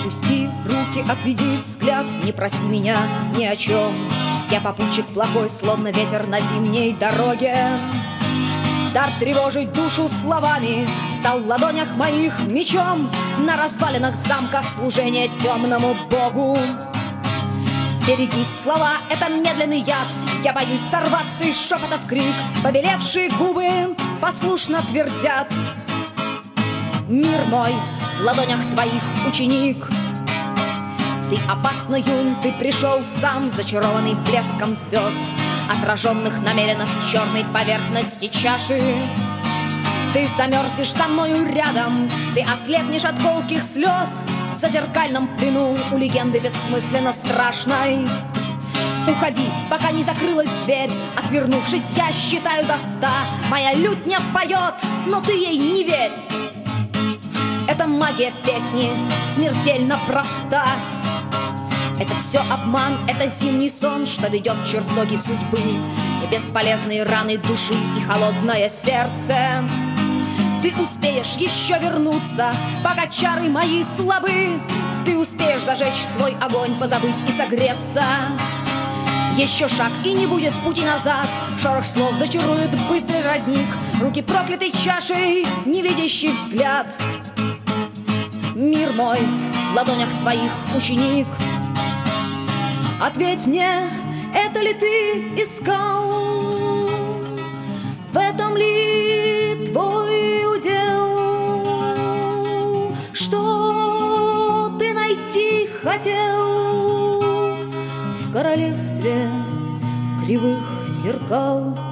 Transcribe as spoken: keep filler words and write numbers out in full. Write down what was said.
Опусти руки, отведи взгляд, не проси меня ни о чем. Я попутчик плохой, словно ветер на зимней дороге. Дар тревожить душу словами стал в ладонях моих мечом. На развалинах замка служение темному богу. Берегись, слова — это медленный яд. Я боюсь сорваться из шепота в крик. Побелевшие губы послушно твердят: мир мой в ладонях твоих, ученик. Ты опасно юн, ты пришел сам, зачарованный блеском звезд, отраженных намеренно в черной поверхности чаши. Ты замерзнешь со мною рядом, ты ослепнешь от колких слез в зазеркальном плену у легенды бессмысленно страшной. Уходи, пока не закрылась дверь. Отвернувшись, я считаю до ста. Моя лютня поет, но ты ей не верь. Это магия песни, смертельно проста. Это все обман, это зимний сон, что ведет чертоги судьбы, и бесполезные раны души, и холодное сердце. Ты успеешь еще вернуться, пока чары мои слабы. Ты успеешь зажечь свой огонь, позабыть и согреться. Еще шаг, и не будет пути назад. Шорох слов зачарует быстрый родник, руки проклятой чашей, невидящий взгляд. Мир мой в ладонях твоих, ученик. Ответь мне, это ли ты искал? В этом ли твой удел? Что ты найти хотел в королевстве кривых зеркал?